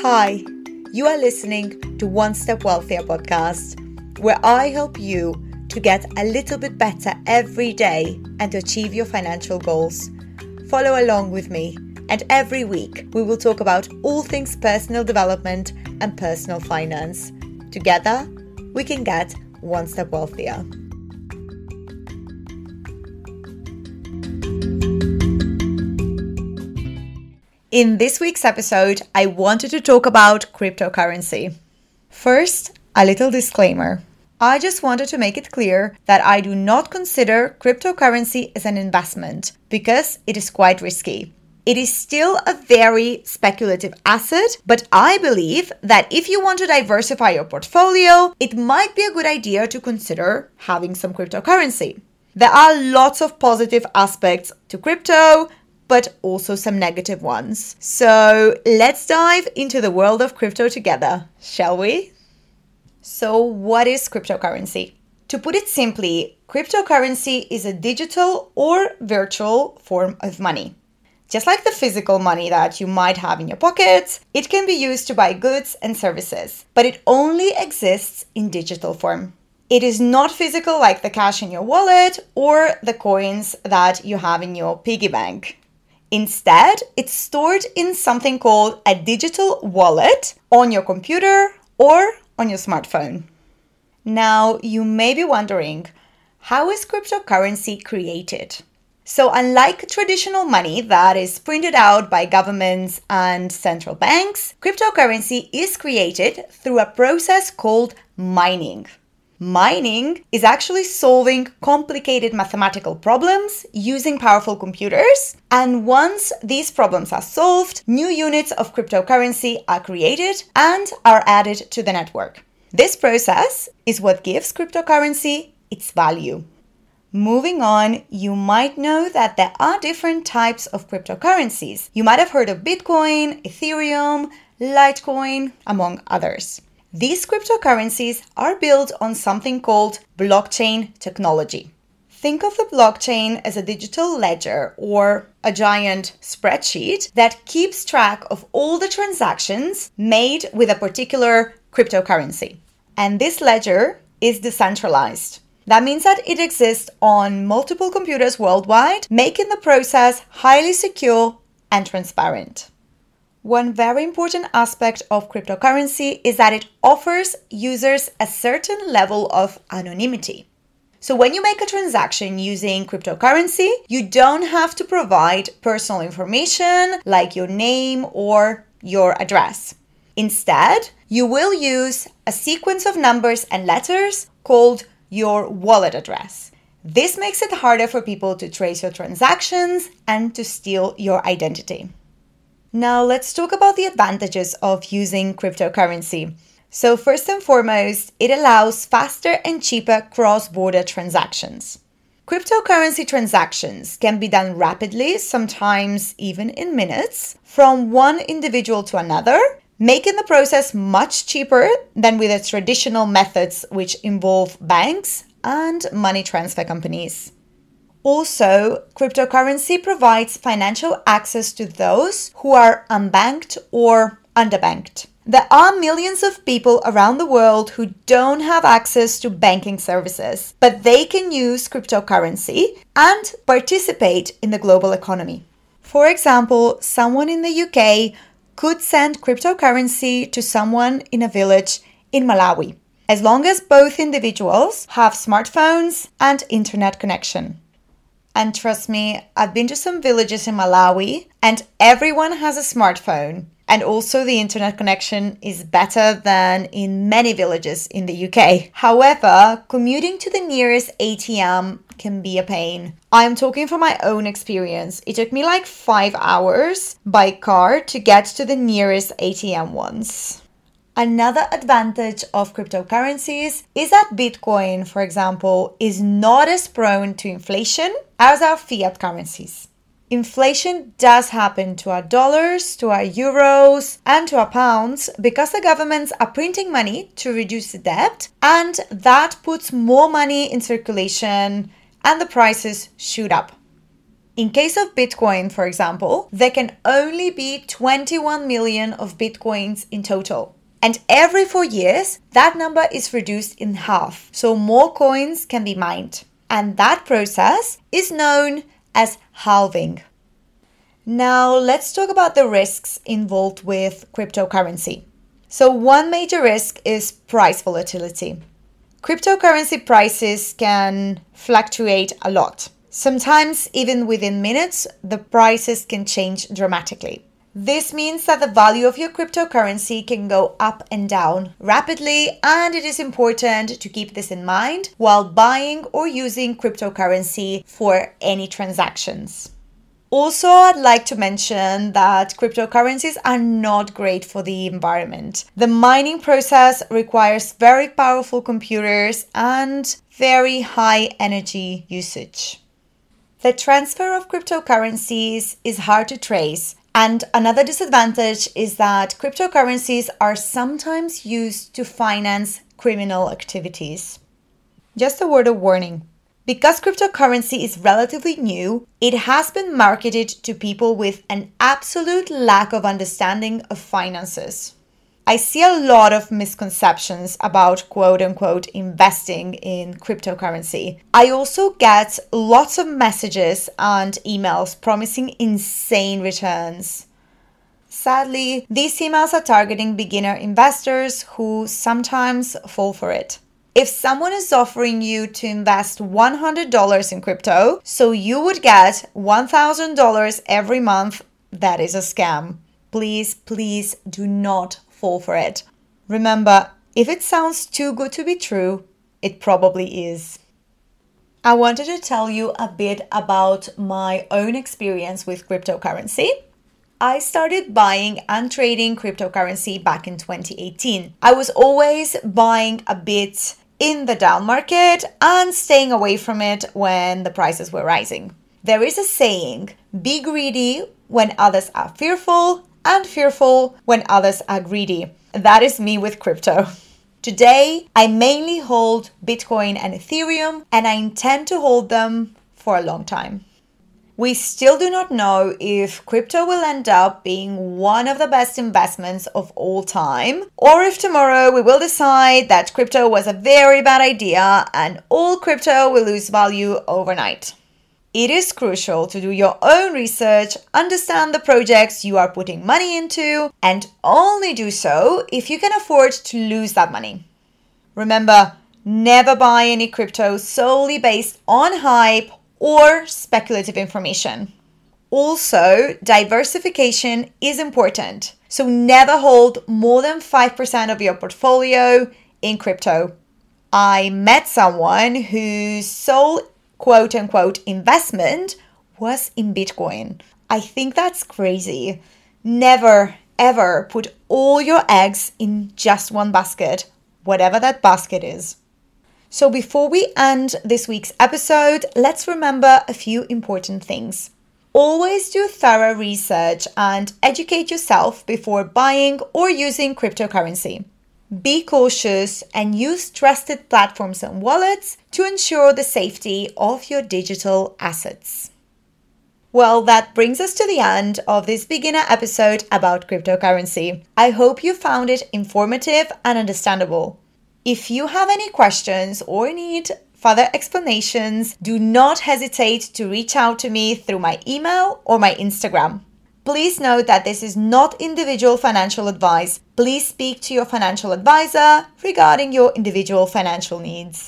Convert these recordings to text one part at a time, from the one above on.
Hi, you are listening to One Step Wealthier podcast, where I help you to get a little bit better every day and to achieve your financial goals. Follow along with me, and every week we will talk about all things personal development and personal finance. Together, we can get one step wealthier. In this week's episode, I wanted to talk about cryptocurrency. First, a little disclaimer. I just wanted to make it clear that I do not consider cryptocurrency as an investment because it is quite risky. It is still a very speculative asset, but I believe that if you want to diversify your portfolio, it might be a good idea to consider having some cryptocurrency. There are lots of positive aspects to crypto, but also some negative ones. So let's dive into the world of crypto together, shall we? So what is cryptocurrency? To put it simply, cryptocurrency is a digital or virtual form of money. Just like the physical money that you might have in your pockets, it can be used to buy goods and services, but it only exists in digital form. It is not physical like the cash in your wallet or the coins that you have in your piggy bank. Instead, it's stored in something called a digital wallet on your computer or on your smartphone. Now, you may be wondering, how is cryptocurrency created? So unlike traditional money that is printed out by governments and central banks, cryptocurrency is created through a process called mining. Mining is actually solving complicated mathematical problems using powerful computers, and once these problems are solved, new units of cryptocurrency are created and are added to the network. This process is what gives cryptocurrency its value. Moving on, you might know that there are different types of cryptocurrencies. You might have heard of Bitcoin, Ethereum, Litecoin, among others. These cryptocurrencies are built on something called blockchain technology. Think of the blockchain as a digital ledger or a giant spreadsheet that keeps track of all the transactions made with a particular cryptocurrency. And this ledger is decentralized. That means that it exists on multiple computers worldwide, making the process highly secure and transparent. One very important aspect of cryptocurrency is that it offers users a certain level of anonymity. So when you make a transaction using cryptocurrency, you don't have to provide personal information like your name or your address. Instead, you will use a sequence of numbers and letters called your wallet address. This makes it harder for people to trace your transactions and to steal your identity. Now let's talk about the advantages of using cryptocurrency. So first and foremost, it allows faster and cheaper cross-border transactions. Cryptocurrency transactions can be done rapidly, sometimes even in minutes, from one individual to another, making the process much cheaper than with the traditional methods which involve banks and money transfer companies. Also, cryptocurrency provides financial access to those who are unbanked or underbanked. There are millions of people around the world who don't have access to banking services, but they can use cryptocurrency and participate in the global economy. For example, someone in the UK could send cryptocurrency to someone in a village in Malawi, as long as both individuals have smartphones and internet connection. And trust me, I've been to some villages in Malawi and everyone has a smartphone. And also the internet connection is better than in many villages in the UK. However, commuting to the nearest ATM can be a pain. I'm talking from my own experience. It took me like 5 hours by car to get to the nearest ATM once. Another advantage of cryptocurrencies is that Bitcoin, for example, is not as prone to inflation as our fiat currencies. Inflation does happen to our dollars, to our euros, and to our pounds because the governments are printing money to reduce the debt, and that puts more money in circulation and the prices shoot up. In case of Bitcoin, for example, there can only be 21 million of Bitcoins in total. And every 4 years, that number is reduced in half, so more coins can be mined. And that process is known as halving. Now, let's talk about the risks involved with cryptocurrency. So one major risk is price volatility. Cryptocurrency prices can fluctuate a lot. Sometimes, even within minutes, the prices can change dramatically. This means that the value of your cryptocurrency can go up and down rapidly, and it is important to keep this in mind while buying or using cryptocurrency for any transactions. Also, I'd like to mention that cryptocurrencies are not great for the environment. The mining process requires very powerful computers and very high energy usage. The transfer of cryptocurrencies is hard to trace, and another disadvantage is that cryptocurrencies are sometimes used to finance criminal activities. Just a word of warning. Because cryptocurrency is relatively new, it has been marketed to people with an absolute lack of understanding of finances. I see a lot of misconceptions about quote-unquote investing in cryptocurrency. I also get lots of messages and emails promising insane returns. Sadly, these emails are targeting beginner investors who sometimes fall for it. If someone is offering you to invest $100 in crypto, so you would get $1,000 every month, that is a scam. Please do not fall for it. Remember, if it sounds too good to be true, it probably is. I wanted to tell you a bit about my own experience with cryptocurrency. I started buying and trading cryptocurrency back in 2018. I was always buying a bit in the down market and staying away from it when the prices were rising. There is a saying, be greedy when others are fearful and fearful when others are greedy. That is me with crypto. Today, I mainly hold Bitcoin and Ethereum, and I intend to hold them for a long time. We still do not know if crypto will end up being one of the best investments of all time, or if tomorrow we will decide that crypto was a very bad idea and all crypto will lose value overnight. It is crucial to do your own research, understand the projects you are putting money into, and only do so if you can afford to lose that money. Remember, never buy any crypto solely based on hype or speculative information. Also, diversification is important, so never hold more than 5% of your portfolio in crypto. I met someone whose sole quote-unquote investment was in Bitcoin. I think that's crazy. Never, ever put all your eggs in just one basket, whatever that basket is. So before we end this week's episode, let's remember a few important things. Always do thorough research and educate yourself before buying or using cryptocurrency. Be cautious and use trusted platforms and wallets to ensure the safety of your digital assets. Well, that brings us to the end of this beginner episode about cryptocurrency. I hope you found it informative and understandable. If you have any questions or need further explanations, do not hesitate to reach out to me through my email or my Instagram. Please note that this is not individual financial advice. Please speak to your financial advisor regarding your individual financial needs.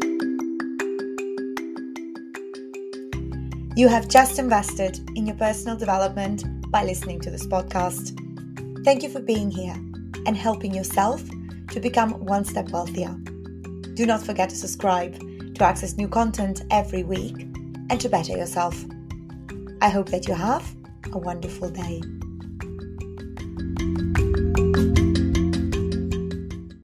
You have just invested in your personal development by listening to this podcast. Thank you for being here and helping yourself to become one step wealthier. Do not forget to subscribe to access new content every week and to better yourself. I hope that you have a wonderful day.